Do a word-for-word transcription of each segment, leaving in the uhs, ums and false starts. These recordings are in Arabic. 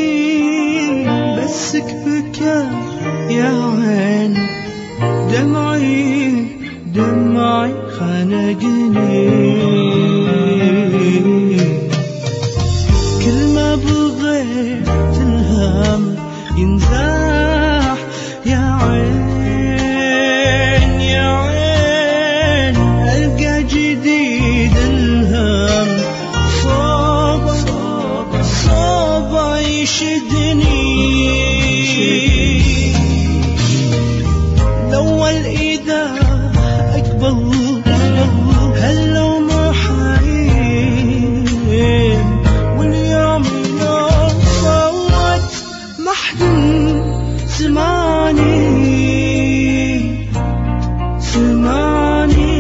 بسك بكى يا عين دمعي دمعي خنقني كل ما بغيت الهم ينزاح يا عين يا عين ألقى جديد الهم صوب صوب صوب يشدني الأول إذا أقبل هل لو محايل واليوم يوم صوت محد سمعني سمعني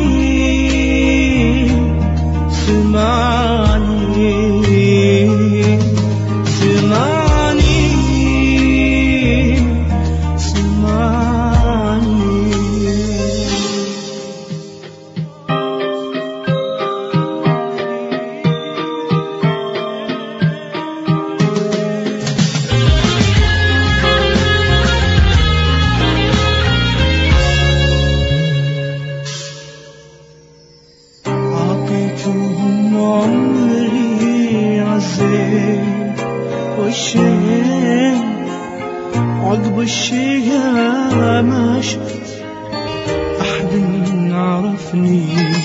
سمعني سمعني عطيتهم عمري عزيز والشيء عقب الشيء ما شفت أحد عرفني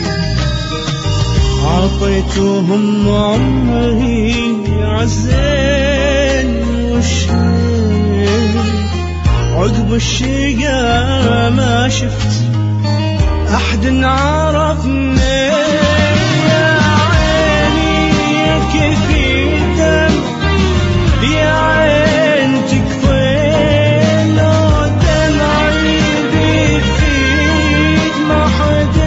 عطيتهم عمري عزيز والشيء عقب الشيء ما شفت أحد عرفني يا عيني كيف يدم يا عين تكفين لو دمعي بيفيد ما حد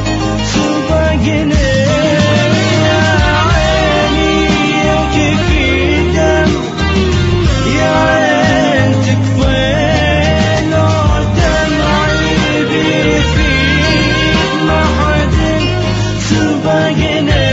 سبقني يا عيني كيف يدم يا عين تكفين لو دمعي بيفيد ما حد سبقني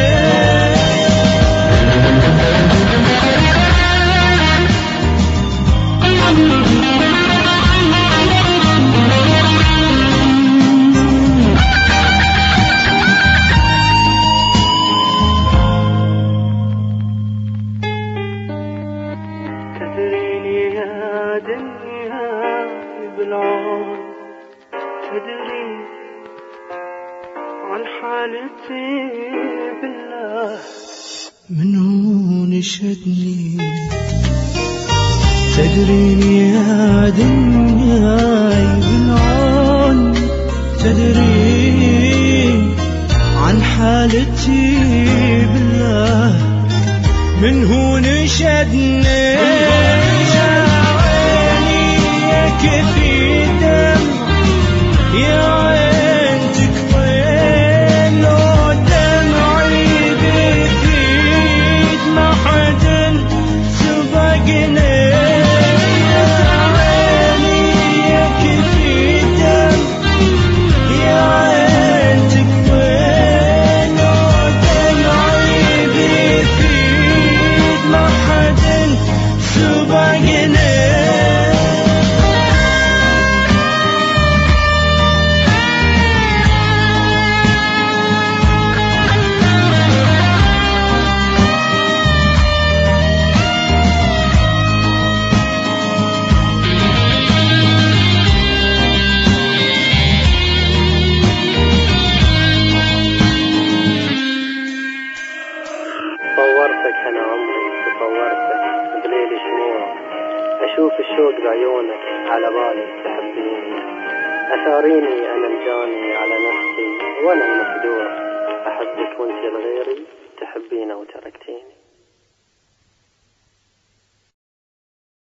تدريني يا دنيا بالعون تدري عن حالتي بالله من هون شدني تدريني يا دنيا بالعون تدري عن حالتي بالله من هون شدني يا عيني كيف يدم يا عين تكفين لو دمعي بيفيد ما حد سبقني يا عيني كيف يدم يا عين تكفين لو دمعي بيفيد ما حد سبقني صورتك أنا عمري تصورتك بليل شموع أشوف الشوق بعيونك على بالي تحبيني أثاريني أنا الجاني على نفسي وأنا المخدوع أحبك وأنت لغيري تحبينه وتركتيني